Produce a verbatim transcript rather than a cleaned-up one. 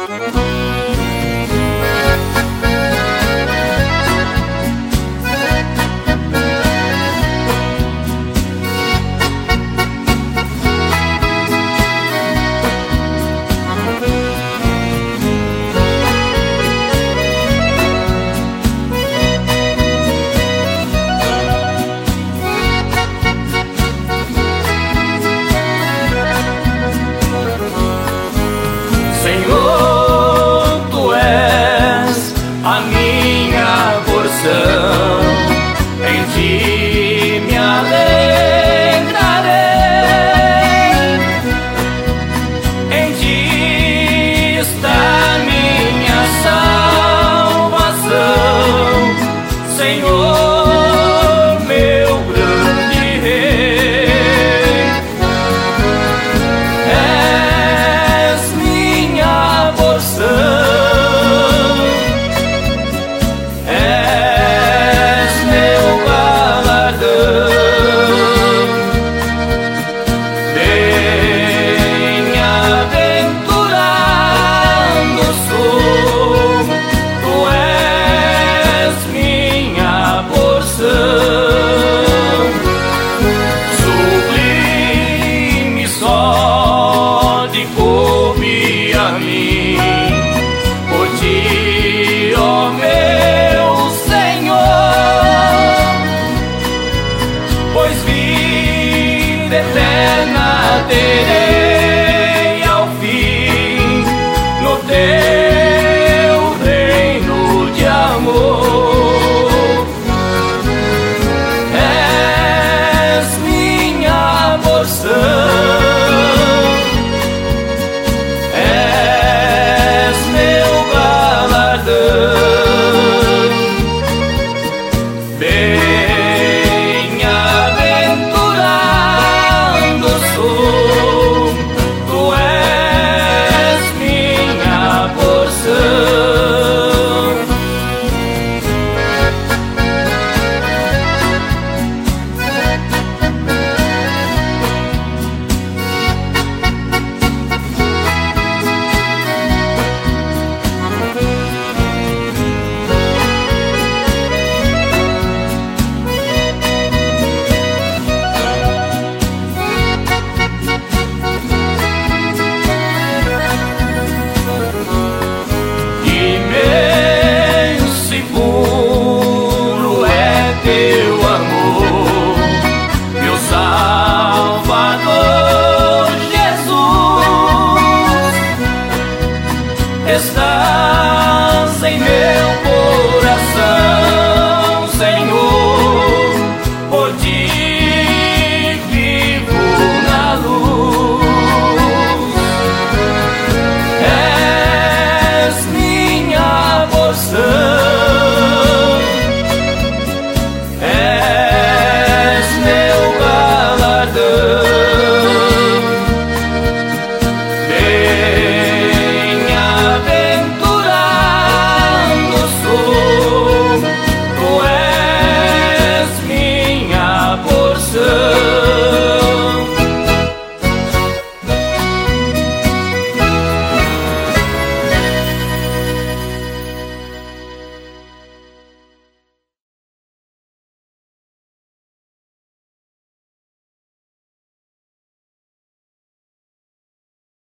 Senhor, Tu és a minha porção, em Ti me alegrarei, em Ti está minha salvação, Senhor, meu grande Rei. És minha porção, és meu galardão. Bem-aventurado sou, Tu és minha porção. Sublime só de coube a mim, por Ti, ó meu Senhor, pois vida eterna terei ao fim, no Teu reino de amor. És minha porção, és meu galardão. Bem-aventurado sou, Tu és minha porção. Imenso e puro é Teu amor, meu Salvador Jesus. Estás em meu coração,